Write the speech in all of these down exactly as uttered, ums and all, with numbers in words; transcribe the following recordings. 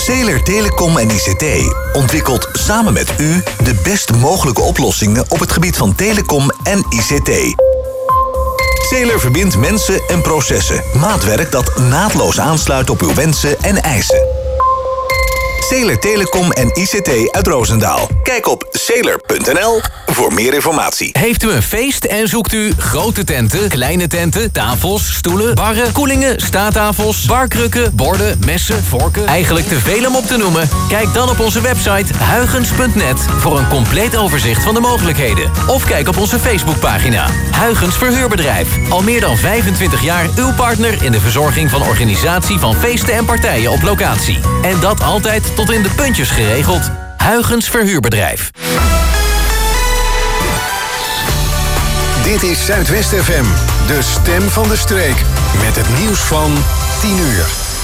Zeeler Telecom en I C T ontwikkelt samen met u de best mogelijke oplossingen op het gebied van telecom en I C T. Zeeler verbindt mensen en processen. Maatwerk dat naadloos aansluit op uw wensen en eisen. Zeeler Telecom en I C T uit Roosendaal. Kijk op zeeler punt n l voor meer informatie. Heeft u een feest en zoekt u grote tenten, kleine tenten, tafels, stoelen, barren, koelingen, staattafels, barkrukken, borden, messen, vorken? Eigenlijk te veel om op te noemen? Kijk dan op onze website huygens punt net voor een compleet overzicht van de mogelijkheden. Of kijk op onze Facebookpagina. Huygens Verhuurbedrijf. Al meer dan vijfentwintig jaar uw partner in de verzorging van organisatie van feesten en partijen op locatie. En dat altijd tot in de puntjes geregeld. Huygens Verhuurbedrijf. Dit is Zuidwest F M, de stem van de streek. Met het nieuws van tien uur.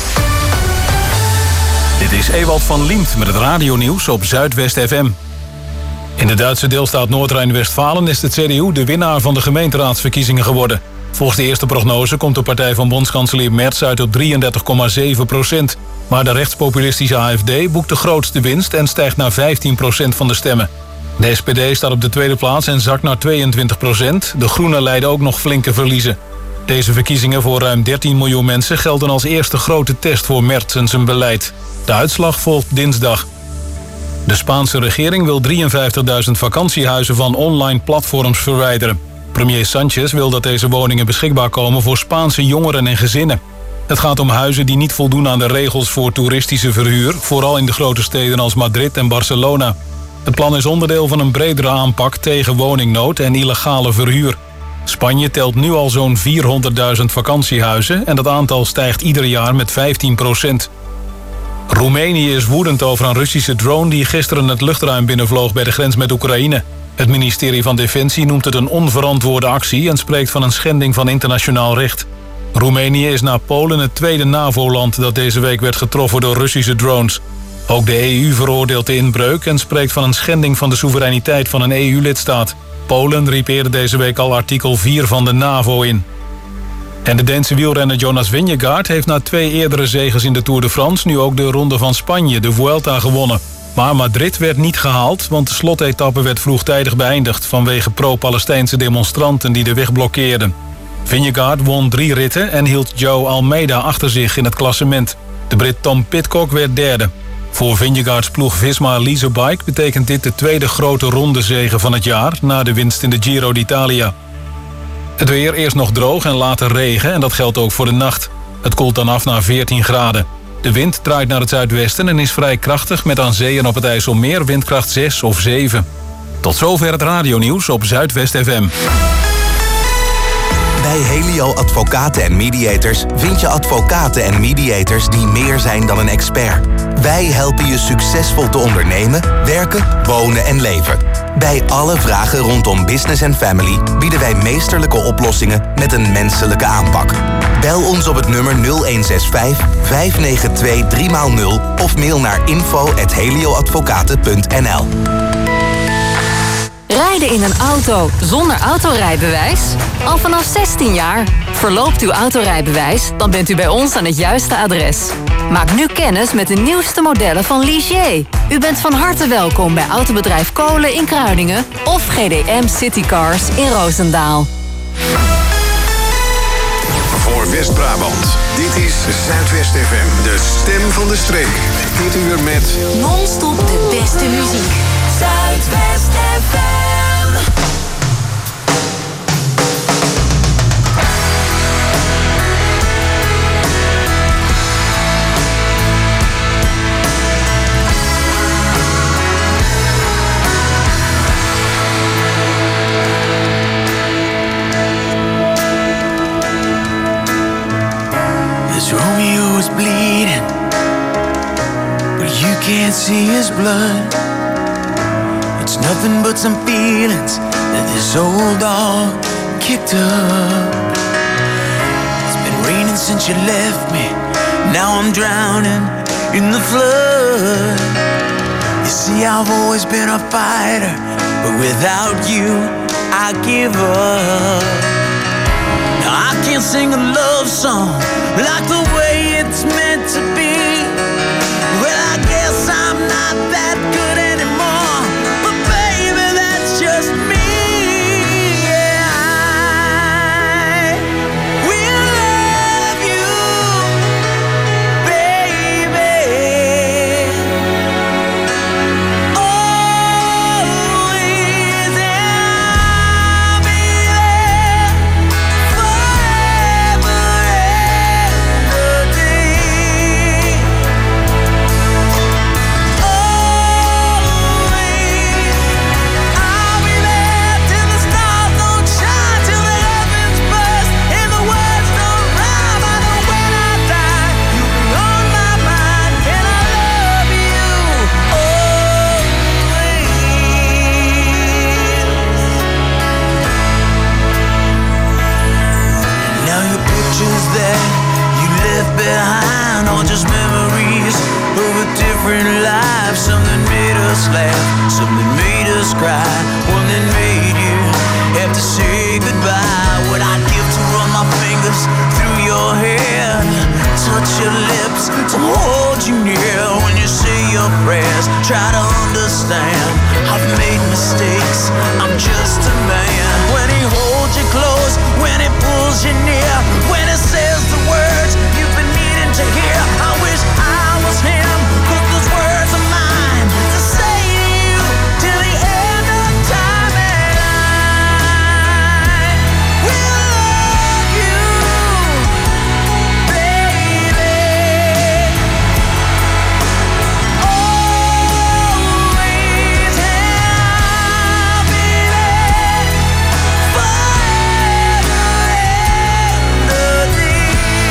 Dit is Ewald van Liemt met het radionieuws op Zuidwest F M. In de Duitse deelstaat Noord-Rijn-Westfalen is de C D U de winnaar van de gemeenteraadsverkiezingen geworden. Volgens de eerste prognose komt de partij van bondskanselier Merz uit op drieëndertig komma zeven procent. Maar de rechtspopulistische A F D boekt de grootste winst en stijgt naar vijftien procent van de stemmen. De S P D staat op de tweede plaats en zakt naar tweeëntwintig procent. De Groenen leiden ook nog flinke verliezen. Deze verkiezingen voor ruim dertien miljoen mensen gelden als eerste grote test voor Merz en zijn beleid. De uitslag volgt dinsdag. De Spaanse regering wil drieënvijftigduizend vakantiehuizen van online platforms verwijderen. Premier Sanchez wil dat deze woningen beschikbaar komen voor Spaanse jongeren en gezinnen. Het gaat om huizen die niet voldoen aan de regels voor toeristische verhuur, vooral in de grote steden als Madrid en Barcelona. Het plan is onderdeel van een bredere aanpak tegen woningnood en illegale verhuur. Spanje telt nu al zo'n vierhonderdduizend vakantiehuizen en dat aantal stijgt ieder jaar met vijftien procent. Roemenië is woedend over een Russische drone die gisteren het luchtruim binnenvloog bij de grens met Oekraïne. Het ministerie van Defensie noemt het een onverantwoorde actie en spreekt van een schending van internationaal recht. Roemenië is na Polen het tweede NAVO-land dat deze week werd getroffen door Russische drones. Ook de E U veroordeelt de inbreuk en spreekt van een schending van de soevereiniteit van een E U-lidstaat. Polen riep eerder deze week al artikel vier van de NAVO in. En de Deense wielrenner Jonas Vingegaard heeft na twee eerdere zeges in de Tour de France nu ook de Ronde van Spanje, de Vuelta, gewonnen. Maar Madrid werd niet gehaald, want de slotetappe werd vroegtijdig beëindigd vanwege pro-Palestijnse demonstranten die de weg blokkeerden. Vingegaard won drie ritten en hield Joe Almeida achter zich in het klassement. De Brit Tom Pidcock werd derde. Voor Vingegaards ploeg Visma Leasebike betekent dit de tweede grote rondezege van het jaar na de winst in de Giro d'Italia. Het weer eerst nog droog en later regen en dat geldt ook voor de nacht. Het koelt dan af naar veertien graden. De wind draait naar het zuidwesten en is vrij krachtig met aan zee en op het IJsselmeer windkracht zes of zeven. Tot zover het radionieuws op Zuidwest F M. Bij Helio Advocaten en Mediators vind je advocaten en mediators die meer zijn dan een expert. Wij helpen je succesvol te ondernemen, werken, wonen en leven. Bij alle vragen rondom business en family bieden wij meesterlijke oplossingen met een menselijke aanpak. Bel ons op het nummer nul een zes vijf, vijf negen twee, drie nul of mail naar info at helioadvocaten punt n l. Rijden in een auto zonder autorijbewijs? Al vanaf zestien jaar. Verloopt uw autorijbewijs, dan bent u bij ons aan het juiste adres. Maak nu kennis met de nieuwste modellen van Ligier. U bent van harte welkom bij Autobedrijf Kolen in Kruiningen of G D M Citycars in Roosendaal. Voor West-Brabant, dit is Zuidwest F M, de stem van de streek. Dit uur met non-stop de beste muziek. Zuidwest F M. This Romeo is bleeding, but you can't see his blood. It's nothing but some feelings that this old dog kicked up. It's been raining since you left me. Now I'm drowning in the flood. You see, I've always been a fighter, but without you, I give up. Now I can't sing a love song like the way it's meant to be. Well, I different lives. Something made us laugh, something made us cry, one that made you have to say goodbye. What I'd give to run my fingers through your hair, touch your lips, to hold you near. When you say your prayers, try to understand, I've made mistakes, I'm just a man. When he holds you close, when he pulls you near, when he says the words you've been needing to hear, I wish I was him, 'cause those words are mine to say to you till the end of time. And I will love you, baby, always, and I'll be there forever and a day.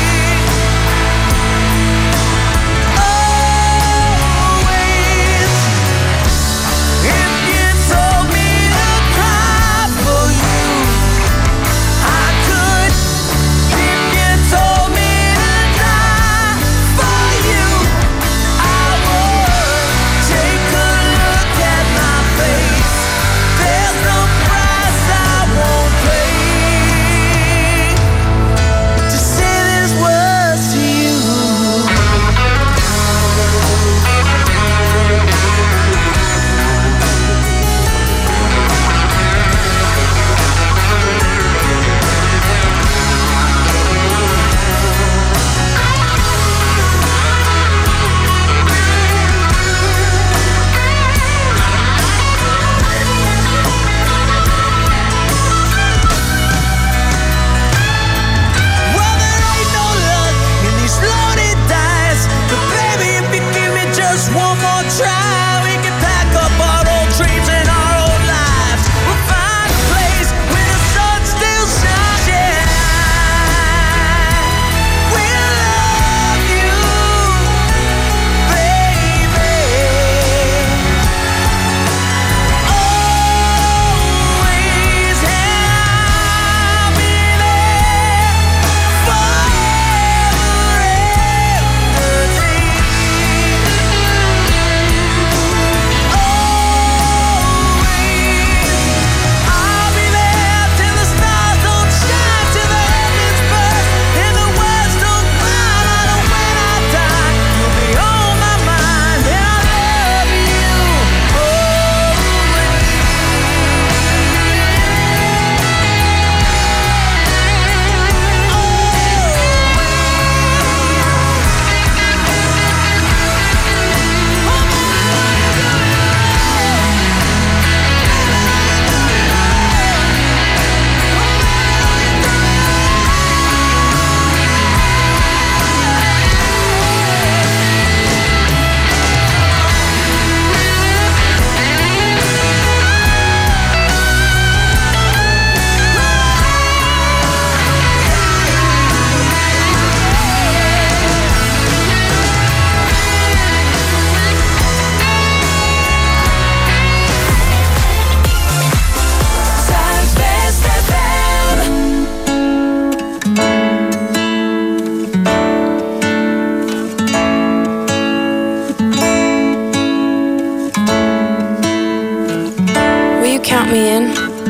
Always. If you told me to cry for you, I could. If you told me to die for you, I would. Take a look at my face, there's no price I won't pay to say these words to you. Well, there ain't no luck in these loaded dice, but baby, if you give me just one more try, we can pack up our old dreams and our old lives. We'll find a place where the sun still shines. Yeah, we'll love you, baby, always, and I'll be there forever and a day. Always, I'll be there till the stars don't shine, till the heavens burst and the words don't find. I know when I die, you'll be on my mind, and I love you always. Zuidwest F M. Will you count me in?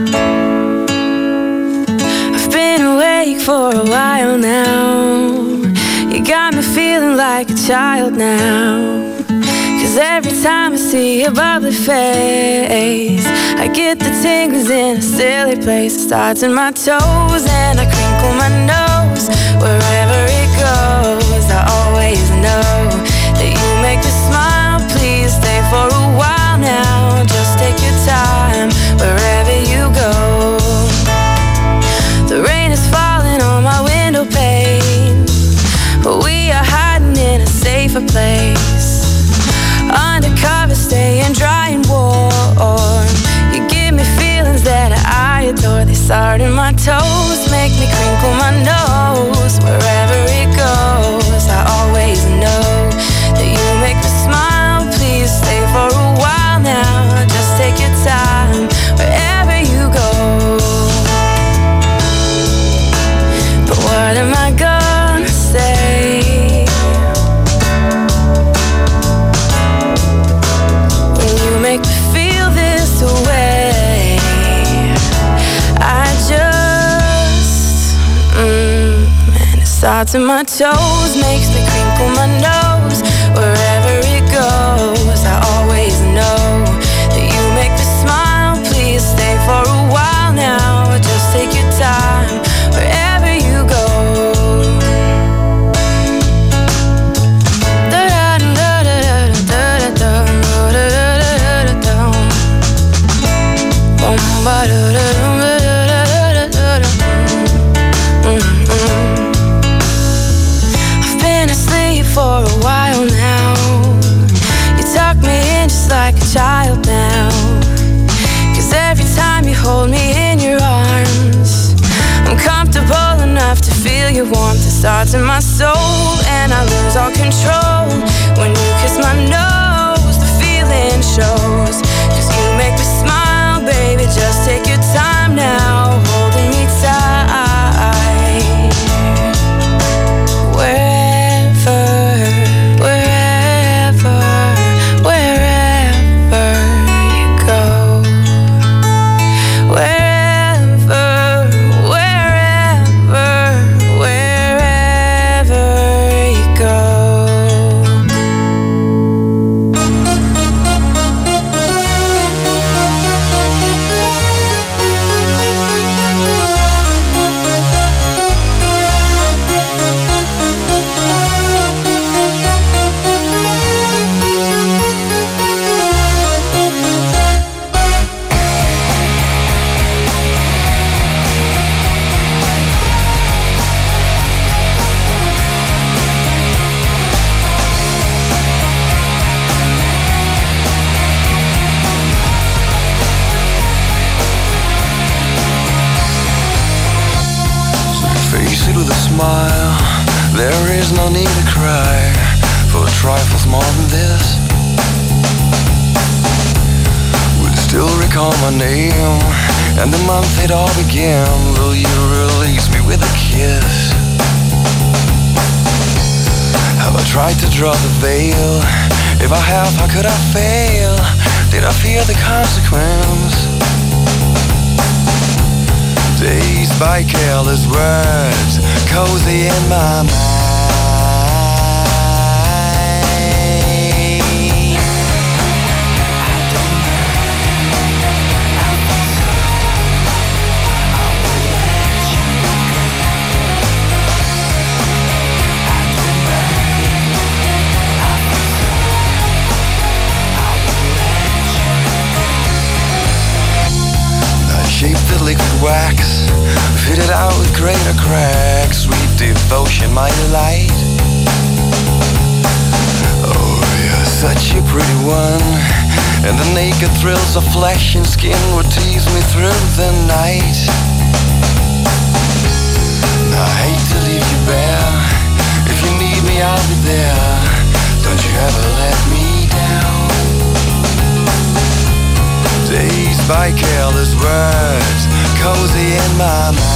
I've been awake for a while now. You got me feeling like a child now. 'Cause every time I see your bubbly face, I get the tingles in a silly place. It starts in my toes and I crinkle my nose. Wherever it goes, I always know that you make me smile. Please stay for a while now. Just take your time wherever you go. The rain is falling on my window pane, but we are hiding in a safer place. Undercover, staying dry and warm. You give me feelings that I adore. They start in my toes, make me crinkle my nose. Wherever it goes, I always know that you make me smile. Please stay for a while now. Just take your time wherever you go. But what am I gonna say? to my toes, makes me crinkle my nose. Wherever it goes, I always know that you make me smile. Please stay for a while now, just take your time wherever you go. I've been asleep for a while now. You tuck me in just like a child now. 'Cause every time you hold me in your arms, I'm comfortable enough to feel your warmth. It starts in my soul and I lose all control. When you kiss my nose, the feeling shows. 'Cause you make me smile, baby, just take your time now, holding me tight. Wherever, wherever, wherever you go. Wherever, wherever, wherever you go. Face it with a smile, there is no need to cry for trifles more than this. Will still recall my name and the month it all began. Will you release me with a kiss? Have I tried to draw the veil? If I have, how could I fail? Did I fear the consequence? Dazed by careless words, cozy in my mind. Shaped the liquid wax, fitted out with greater cracks. Sweet devotion, my delight. Oh, you're such a pretty one, and the naked thrills of flesh and skin would tease me through the night. I hate to leave you bare. If you need me, I'll be there. Don't you ever let me down. Dazed by careless words, cozy in my mind.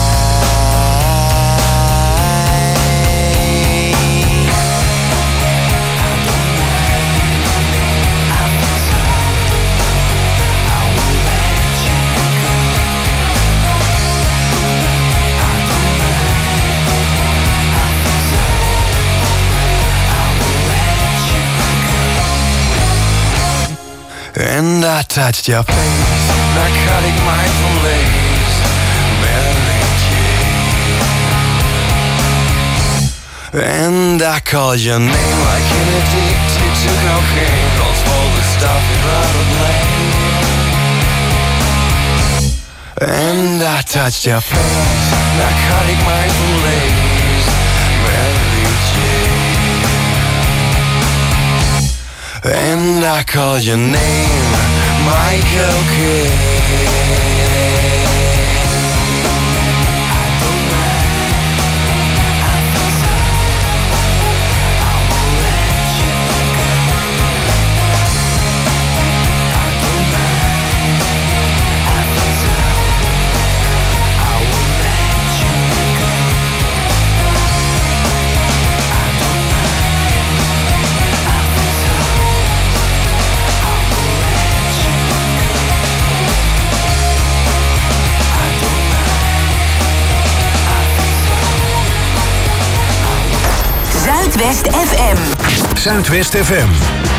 And I touched your face, narcotic mindful lace, Mary Jane. And I called your name like an addicted to cocaine, rolls full of stuff in rubber blade. And I touched your face, narcotic mindful lace, Mary Jane. And I called your name, Michael Kidd. Zuidwest F M.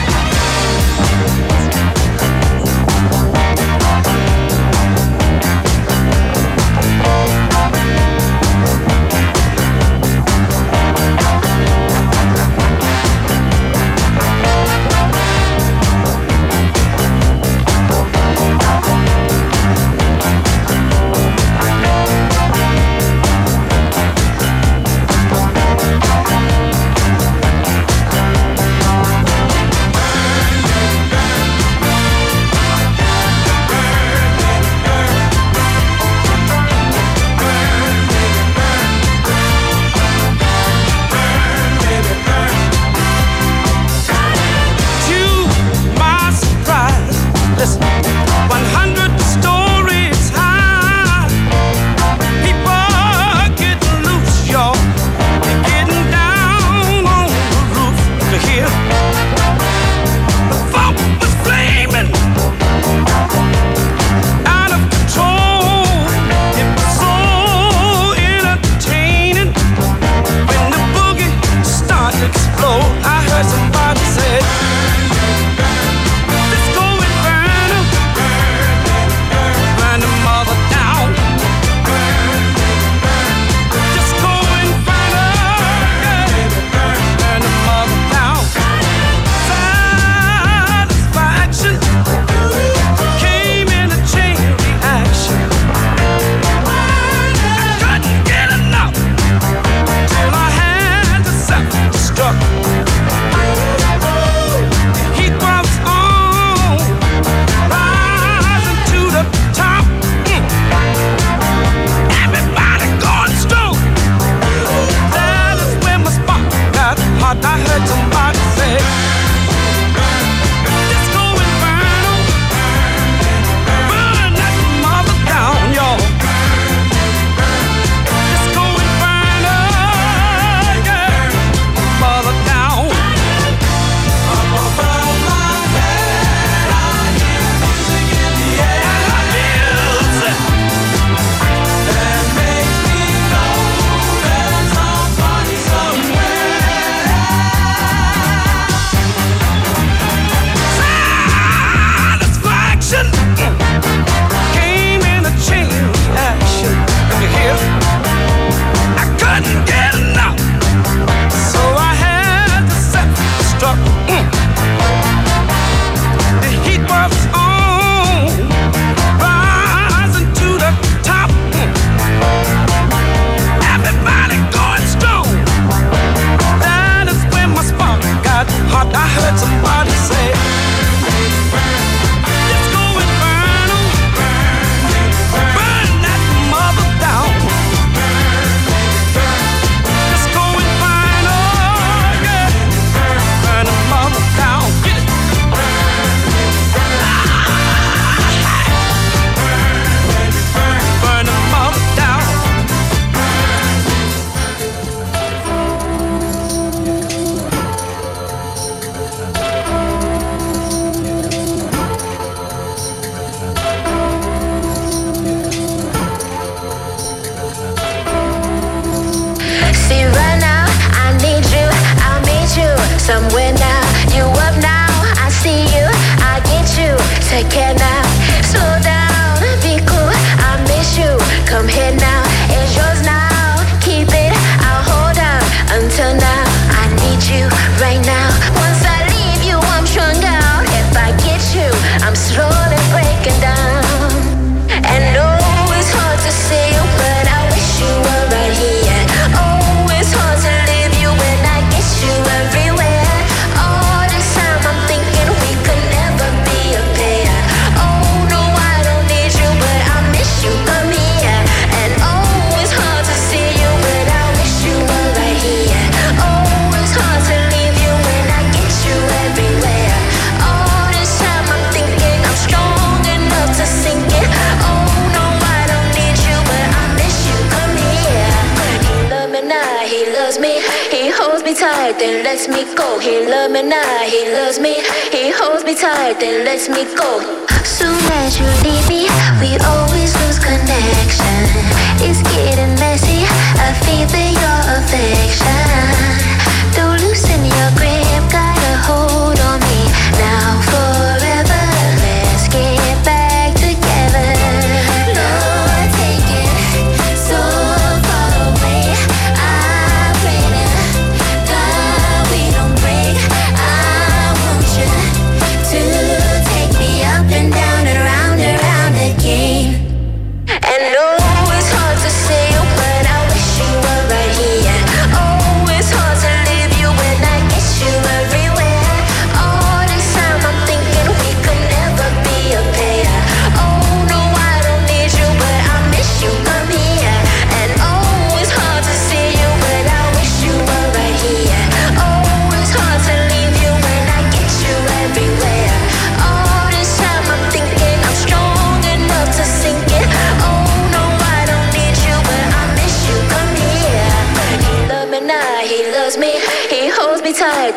somewhere now. You up now, I see you, I get you. Take care now, slow down, be cool. I miss you, come here now. It's yours now, keep it, I'll hold on until now. I need you right now. Once I leave you, I'm strung out. If I get you, I'm slowly breaking down. And oh, it's hard to see you, but I wish you were right here. Oh, it's hard to leave you when I get you everywhere. All this time I'm thinking we could never be a pair. Oh no, I don't need you, but I miss you, come here. And oh, it's hard to see you, but I wish you were right here. Oh, it's hard to leave you when I get you everywhere. All this time I'm thinking I'm strong enough to sink it. Oh no, I don't need you, but I miss you, come here. He loves me now, he loves me. He holds me tight, then lets me go. He loves me now, he loves me. He holds me tight, then lets me go. Soon as you leave me, we always lose connection. It's getting messy, I feel your affection. Don't loosen your grip, guys.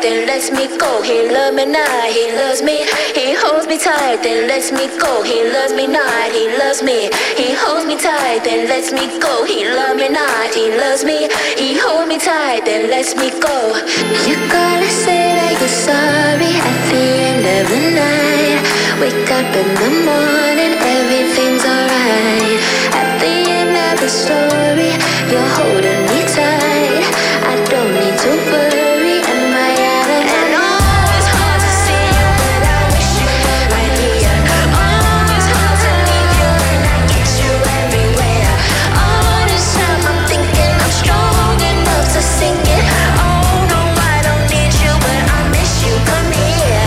then lets me go. He loves me not, he loves me. He holds me tight, then lets me go. He loves me not, he loves me. He holds me tight, then lets me go. He loves me not, he loves me. He holds me tight, then lets me go. You gotta say that you're sorry at the end of the night. Wake up in the morning, everything's alright. At the end of the story, you're holding me tight. I don't need to worry, am I out of line? And oh, it's hard to see you, but I wish you were right here. Oh, it's hard to leave you and I get you everywhere. All this time I'm thinking I'm strong enough to sing it. Oh no, I don't need you, but I miss you, come here.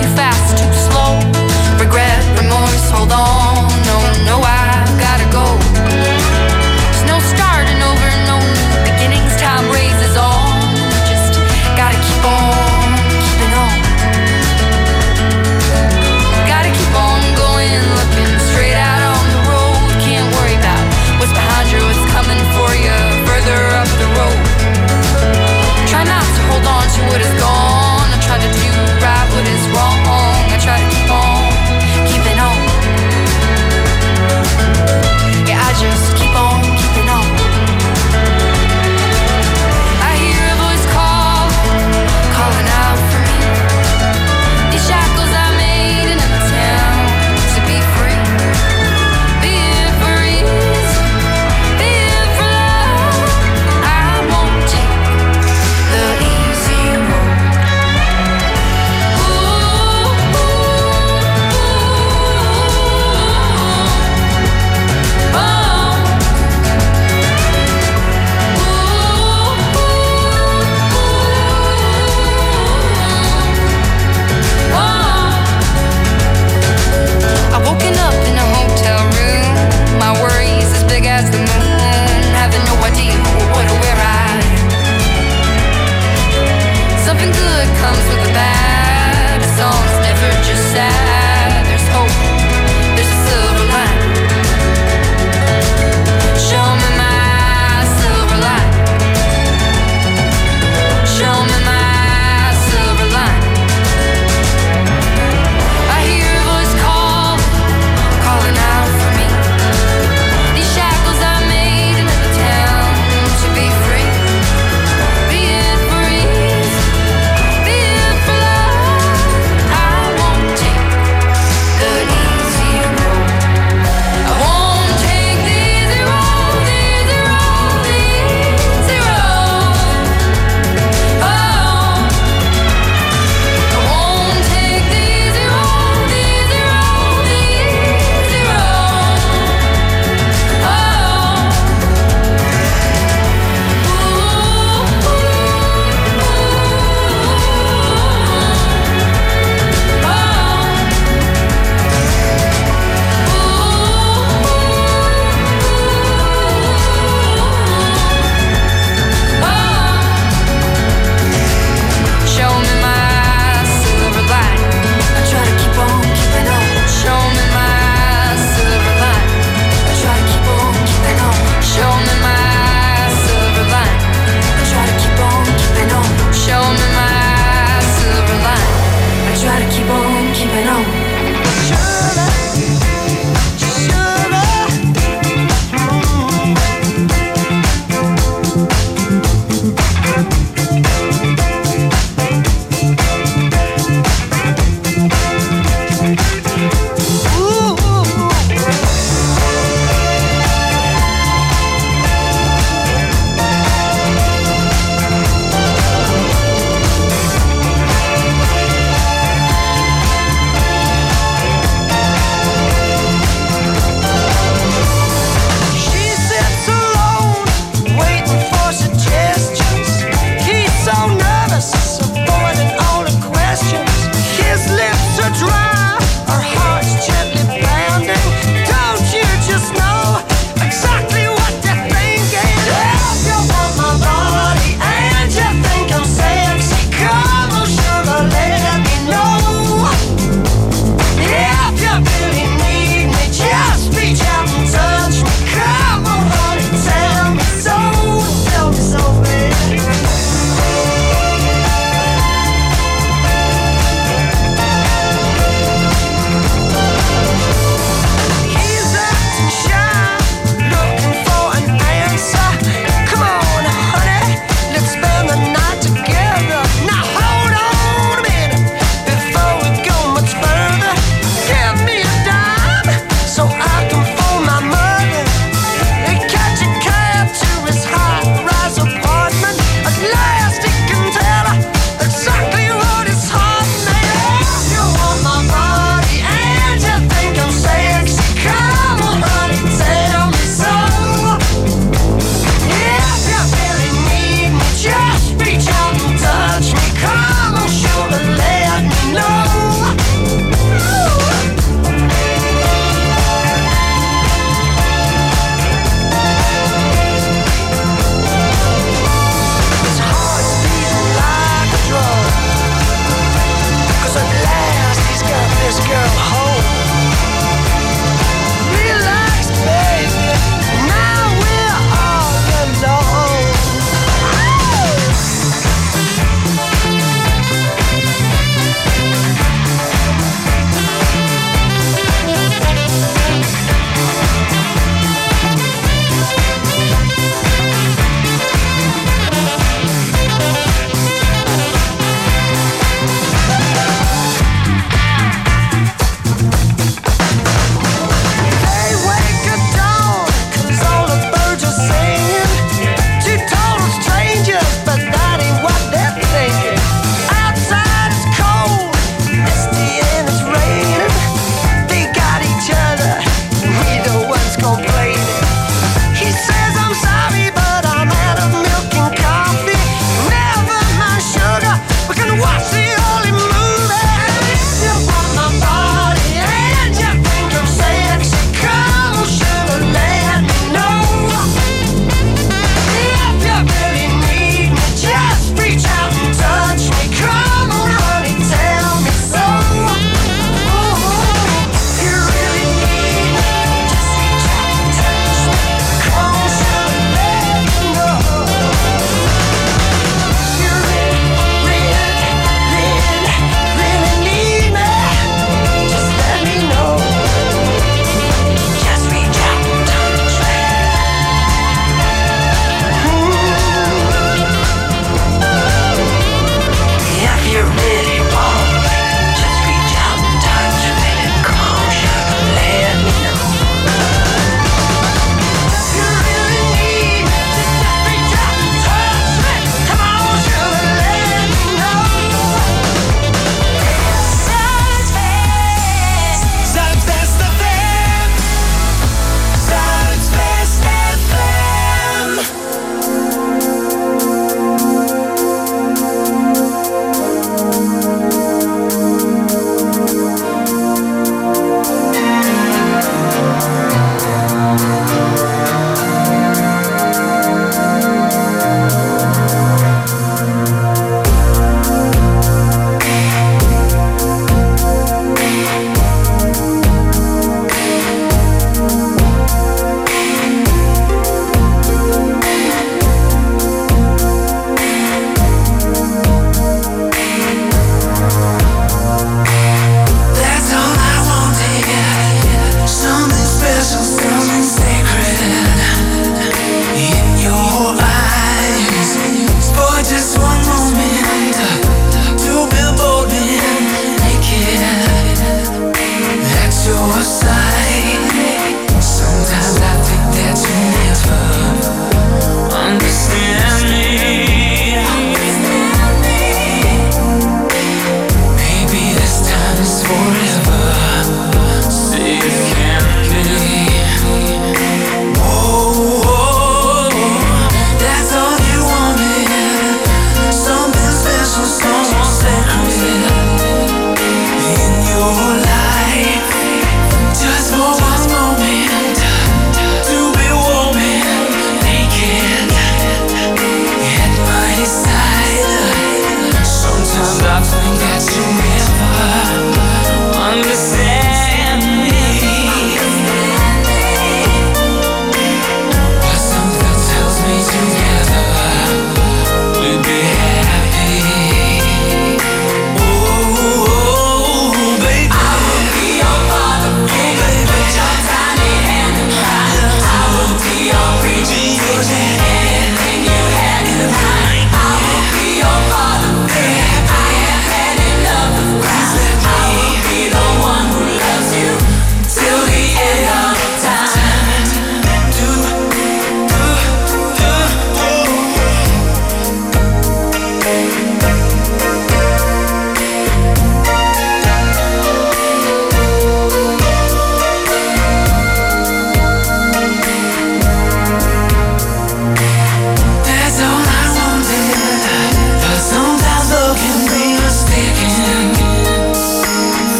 too fast, too slow. Regret, remorse, hold on. No, no, I've gotta go. There's no starting over, no new beginnings. Time raises on. Just gotta keep on keeping on. Gotta keep on going, looking straight out on the road. Can't worry about what's behind you, what's coming for you further up the road. Try not to hold on to what is gone. I try to do right what is wrong.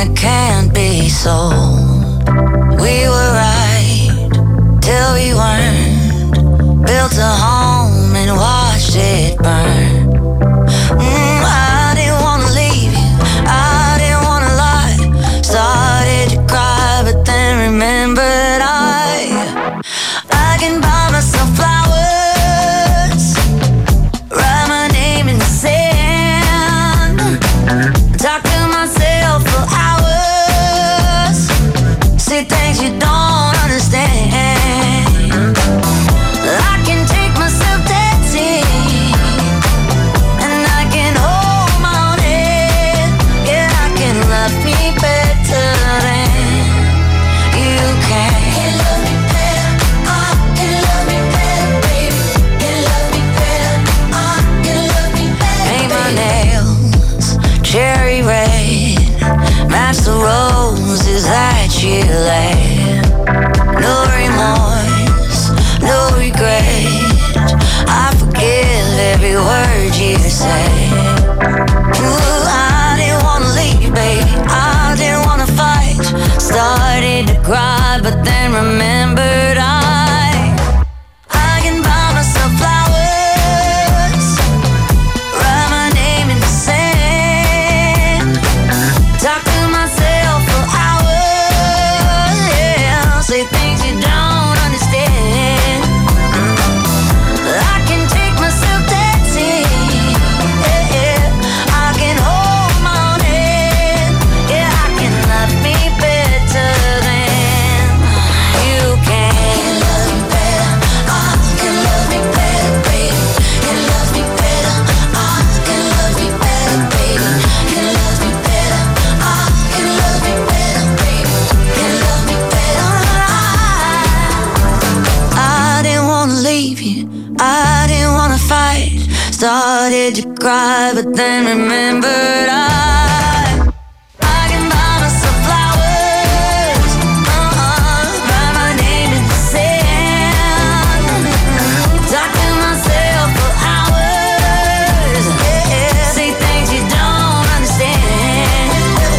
that can't be sold. We were right till we weren't. Built a home and watched it burn. Mm, I didn't wanna leave you, I didn't wanna lie. Started to cry, but then remembered I I can buy myself flowers, write my name in the sand, talk to myself for hours, say things you don't understand. I can take myself dancing, and I can hold my own head. Yeah, I can love me better than you can. Can love me better, I can love me better, baby. Can love me better, I can love me better. Paint my nails cherry red, match the roses that you laid. No remorse, no regret. I forgive every word you say. Ooh, I didn't wanna leave, baby. I didn't wanna fight. Started to cry, but then remembered I I can buy myself flowers, write my name in the sand, talk to myself for hours, yeah, say things you don't understand. I can take myself dancing, yeah, yeah. I can hold my own head, yeah, I can love me better than you can. Can love me better, I can love me better, baby. Can love me better, I can love me better, baby. Can love me better, I can love me better, baby. Can love me better, I I didn't wanna leave you, I didn't wanna fight. Started to cry, but then remembered I I can buy myself flowers, uh-uh, write my name in the sand, talk to myself for hours, yeah, say things you don't understand.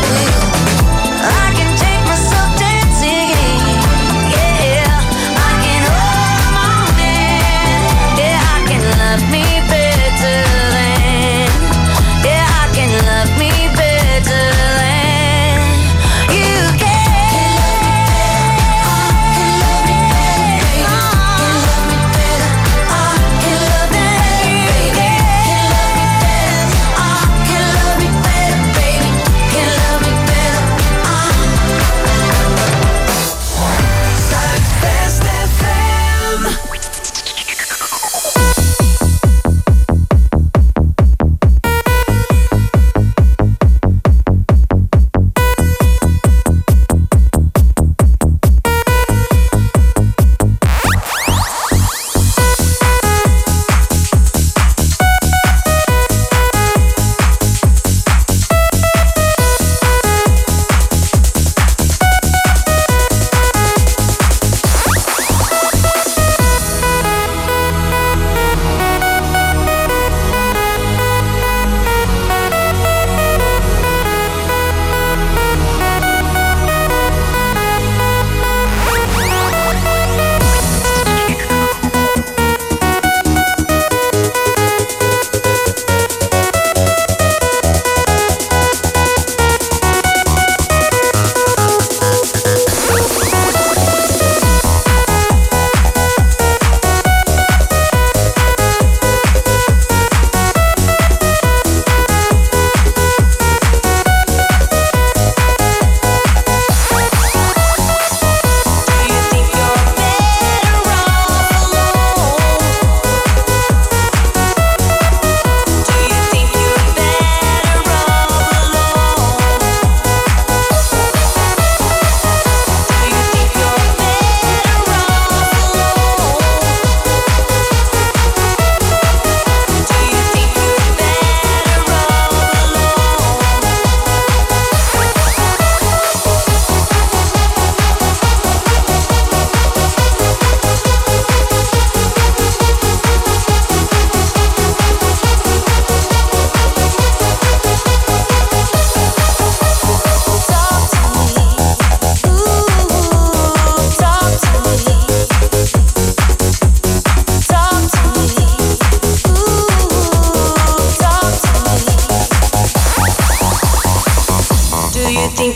I can take myself dancing, yeah, I can hold my own hand, yeah, I can love me better than, yeah, I can love me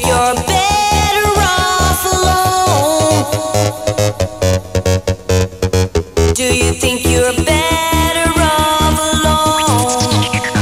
think you're better off alone? Do you think you're better off alone?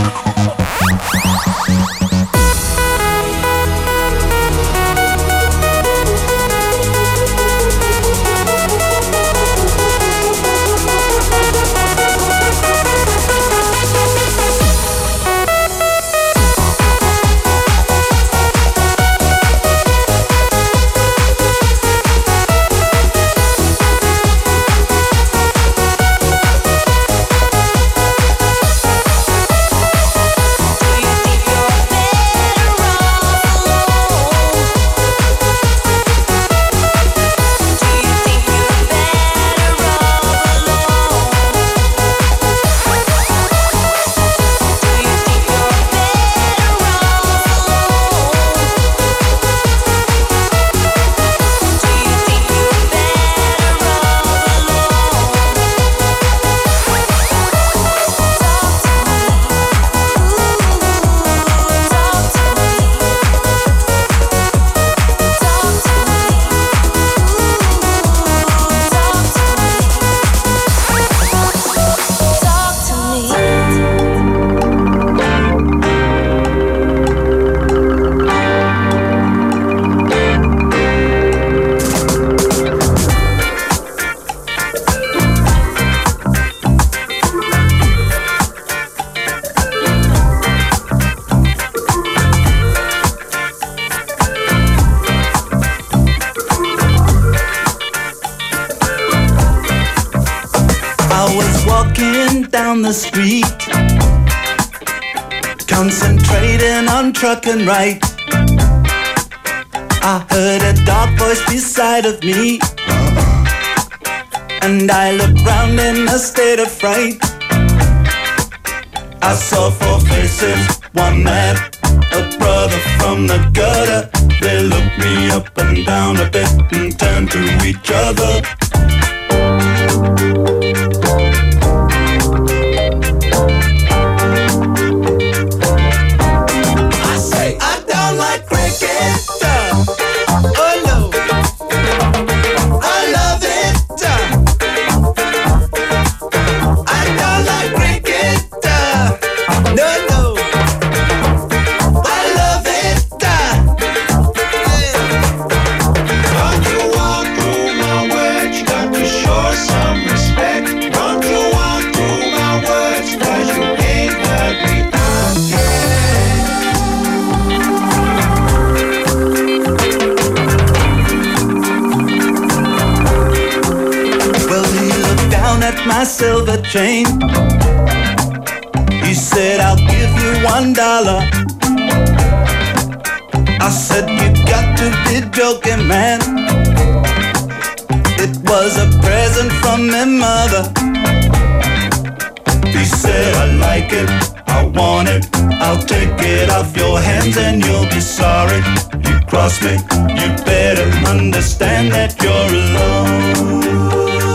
The street, concentrating on trucking right. I heard a dark voice beside of me, and I looked round in a state of fright. I saw four faces, one man, a brother from the gutter. They looked me up and down a bit and turned to each other. My silver chain. He said, I'll give you one dollar. I said, you got to be joking, man. It was a present from my mother. He said, I like it, I want it, I'll take it off your hands and you'll be sorry. You cross me, you better understand that you're alone.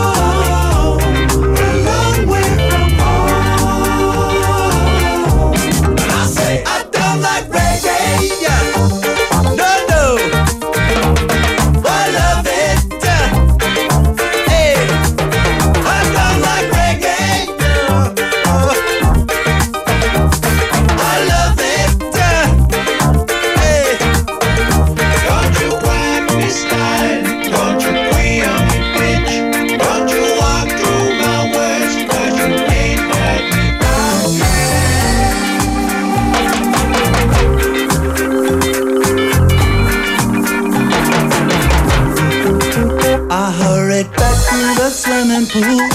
Swimming pool,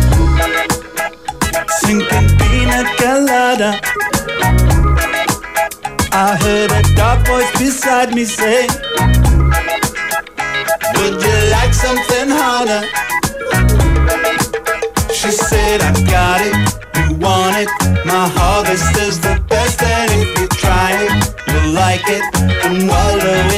sinking pina colada. I heard a dark voice beside me say, would you like something harder? She said, I got it, you want it. My harvest is the best, and if you try it, you'll like it. And wallow